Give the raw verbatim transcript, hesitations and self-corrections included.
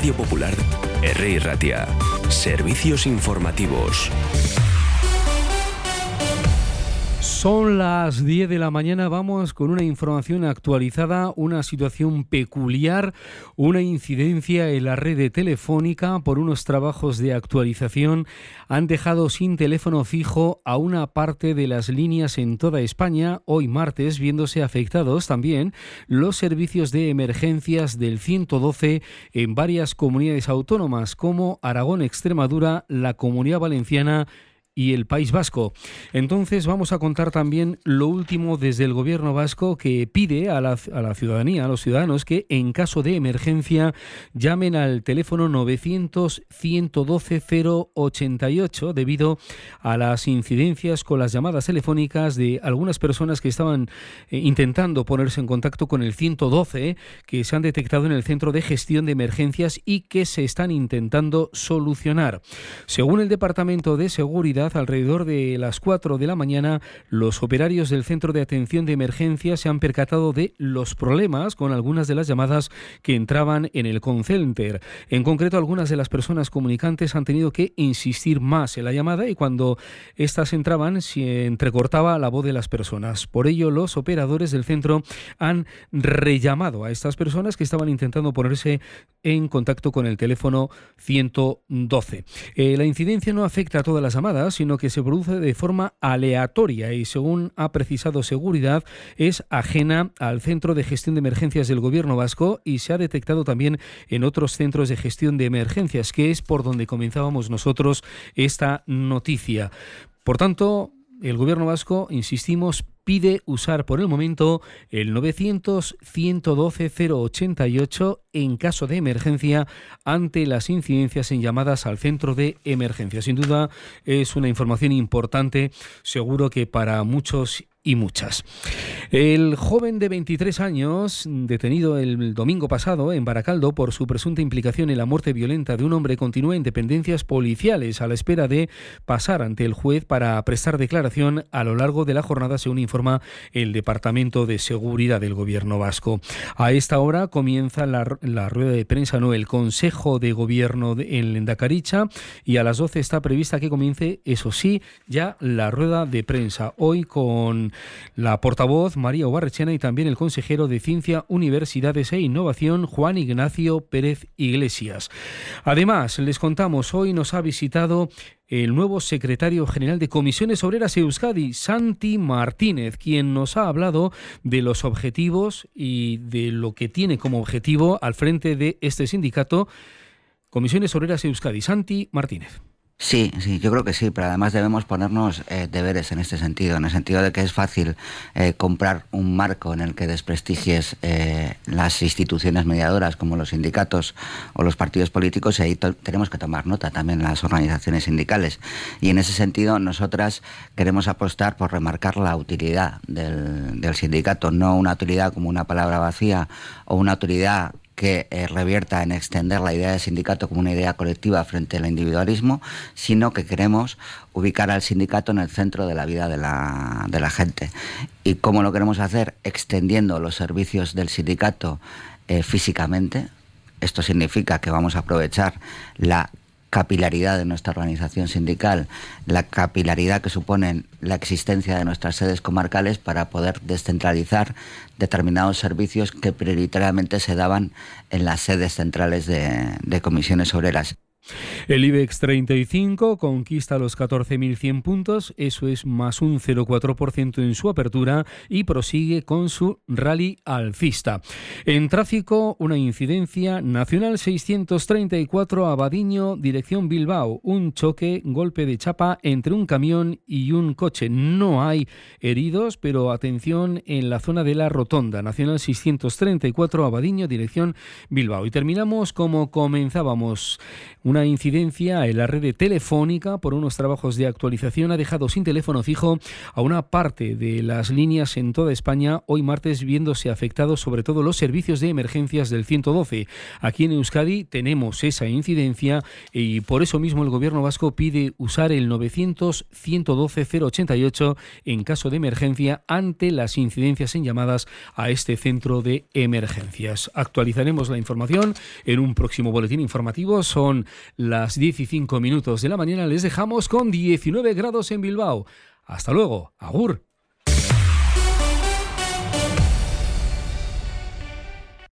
Radio Popular, R I Ratia. Servicios informativos. Son las diez de la mañana, vamos con una información actualizada, una situación peculiar, una incidencia en la red telefónica por unos trabajos de actualización han dejado sin teléfono fijo a una parte de las líneas en toda España, hoy martes, viéndose afectados también los servicios de emergencias del ciento doce en varias comunidades autónomas como Aragón, Extremadura, la Comunidad Valenciana y el País Vasco. Entonces vamos a contar también lo último desde el Gobierno vasco, que pide a la, a la ciudadanía, a los ciudadanos, que en caso de emergencia llamen al teléfono novecientos, ciento doce, cero ochenta y ocho debido a las incidencias con las llamadas telefónicas de algunas personas que estaban eh, intentando ponerse en contacto con el ciento doce, que se han detectado en el Centro de Gestión de Emergencias y que se están intentando solucionar. Según el Departamento de Seguridad, alrededor de las cuatro de la mañana, los operarios del Centro de Atención de Emergencia se han percatado de los problemas con algunas de las llamadas que entraban en el call center. En concreto, algunas de las personas comunicantes han tenido que insistir más en la llamada y cuando éstas entraban se entrecortaba la voz de las personas. Por ello, los operadores del centro han rellamado a estas personas que estaban intentando ponerse en contacto con el teléfono ciento doce. Eh, la incidencia no afecta a todas las llamadas, sino que se produce de forma aleatoria y, según ha precisado Seguridad, es ajena al Centro de Gestión de Emergencias del Gobierno vasco y se ha detectado también en otros centros de gestión de emergencias, que es por donde comenzábamos nosotros esta noticia. Por tanto, el Gobierno vasco, insistimos, pide usar por el momento el novecientos, ciento doce, cero ochenta y ocho en caso de emergencia ante las incidencias en llamadas al centro de emergencia. Sin duda es una información importante, seguro que para muchos y muchas. El joven de veintitrés años, detenido el domingo pasado en Baracaldo por su presunta implicación en la muerte violenta de un hombre, continúa en dependencias policiales a la espera de pasar ante el juez para prestar declaración a lo largo de la jornada, según informa el Departamento de Seguridad del Gobierno vasco. A esta hora comienza la, la rueda de prensa, no, el Consejo de Gobierno de, en Lendakaricha, y a las doce está prevista que comience, eso sí, ya la rueda de prensa. Hoy con la portavoz María Obarrechena y también el consejero de Ciencia, Universidades e Innovación, Juan Ignacio Pérez Iglesias. Además, les contamos, hoy nos ha visitado el nuevo secretario general de Comisiones Obreras Euskadi, Santi Martínez, quien nos ha hablado de los objetivos y de lo que tiene como objetivo al frente de este sindicato, Comisiones Obreras Euskadi. Santi Martínez. Sí, sí, yo creo que sí, pero además debemos ponernos eh, deberes en este sentido, en el sentido de que es fácil eh, comprar un marco en el que desprestigies eh, las instituciones mediadoras como los sindicatos o los partidos políticos, y ahí to- tenemos que tomar nota también las organizaciones sindicales. Y en ese sentido nosotras queremos apostar por remarcar la utilidad del, del sindicato, no una utilidad como una palabra vacía o una utilidad que eh, revierta en extender la idea de sindicato como una idea colectiva frente al individualismo, sino que queremos ubicar al sindicato en el centro de la vida de la, de la gente. ¿Y cómo lo queremos hacer? Extendiendo los servicios del sindicato eh, físicamente. Esto significa que vamos a aprovechar la capilaridad de nuestra organización sindical, la capilaridad que suponen la existencia de nuestras sedes comarcales para poder descentralizar determinados servicios que prioritariamente se daban en las sedes centrales de, de comisiones obreras. El IBEX treinta y cinco conquista los catorce mil cien puntos, eso es más un cero coma cuatro por ciento en su apertura y prosigue con su rally alcista. En tráfico, una incidencia, Nacional seiscientos treinta y cuatro Abadiño, dirección Bilbao, un choque, golpe de chapa entre un camión y un coche. No hay heridos, pero atención en la zona de la rotonda, Nacional seiscientos treinta y cuatro Abadiño, dirección Bilbao. Y terminamos como comenzábamos, una incidencia incidencia en la red telefónica por unos trabajos de actualización ha dejado sin teléfono fijo a una parte de las líneas en toda España, hoy martes viéndose afectados sobre todo los servicios de emergencias del ciento doce. Aquí en Euskadi tenemos esa incidencia y por eso mismo el Gobierno vasco pide usar el novecientos ciento doce cero ochenta y ocho en caso de emergencia ante las incidencias en llamadas a este centro de emergencias. Actualizaremos la información en un próximo boletín informativo. Son las diez y cinco minutos de la mañana. Les dejamos con diecinueve grados en Bilbao. Hasta luego. Agur.